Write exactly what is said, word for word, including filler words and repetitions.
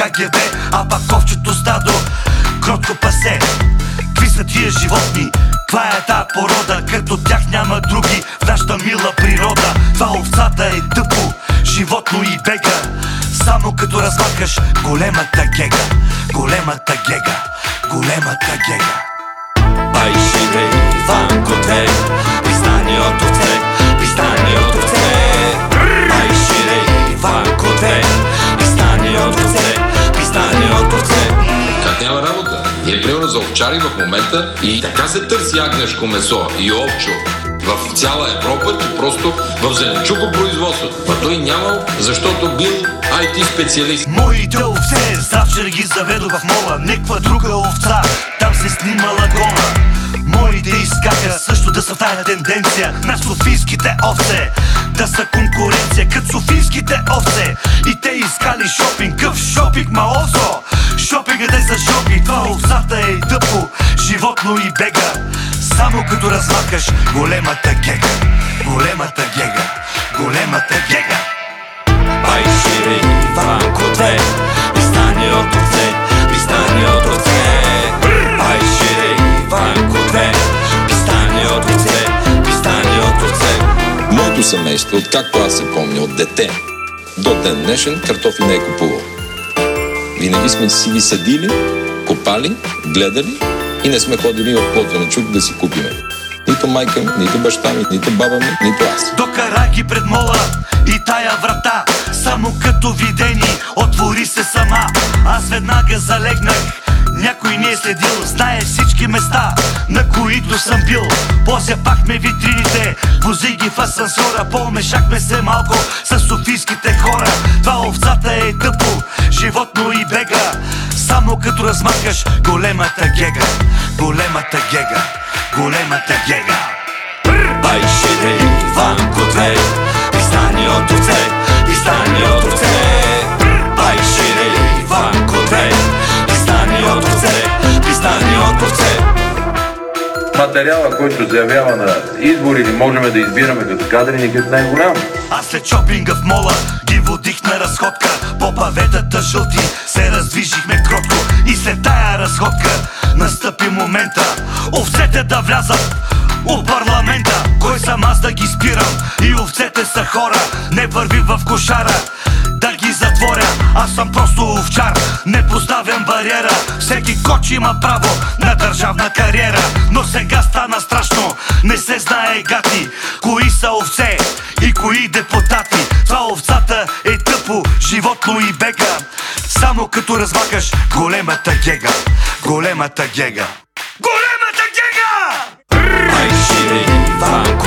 Ка Ге Бе, а пак овчето стадо кротко пасе. Какви са тия животни? Каква е тая порода? Като тях няма други в нашата мила природа. Това овцата е тъпо животно и бега, само като размахаш големата гега. Големата гега, големата гега. Байшире, Иванко две, пристани от овце, пристани от овце. Байшире, Иванко две, пристани от овце, пристани от овце. Как няма работа? Ние примерно за овчари в момента и така се търси агнешко месо и овчо в цяла Европа, че просто в зеленчукопроизводството. А той нямал, защото бил ай ти специалист. Моите овце завчера ги заведох в мола, неква друга овца там се снимала гола. Моите искаха също да са тайна тенденция на софийските овце, да са конкуренция като софийските овце. И те искали шопинг, къв шопинг маозо. Шопинга да е за шопинг, това овцата е тъпо животно и бега, само като размахаш големата гега. Големата гега, големата гега. Байшире, Иванко две, пристани от овце, пристани от овце. Байшире, Иванко две, пристани от овце, пристани от овце. Моето семейство, откакто аз се помня от дете до ден днешен, картофи не е купувал. Винаги сме си ги садили, копали, гледали и не сме ходили в плотвенечук да си купиме. Нито майка ми, нито баща ми, нито баба ми, нито аз. Докара ги пред мола и тая врата, само като видени отвори се сама. Аз веднага залегнах, някой не е следил, знае всички места, на които съм бил. Позяпахме витрините, вози ги в асансьора, помешахме се малко с софийските хора. Това овцата е тъпо животно и бега, само като размахаш големата гега. Големата гега, големата гега. Байшире, Иванко две, пристани от овце, пристани от овце. Байшире, Иванко две, пристани от овце, пристани от овце. Материала, който се явява на избор или можем да избираме като кадри, никак не е голям. Аз след шопинга в мола ги водих на разходка, по паветата жълти се раздвижихме кротко. И след тая разходка настъпи момента овцете да влязат у парламента. Кой съм аз да ги спирам? И овцете са хора, не върви в кошара да ги затворя. Аз съм просто овчар, не поставям бариера. Всеки коч има право на държавна кариера. Но сега стана страшно, не се знае гати кои са овце и кои депутати. Това овцата е тъпо животно и бега, само като размахаш големата гега. Големата гега, големата гега. Байшире, Иванко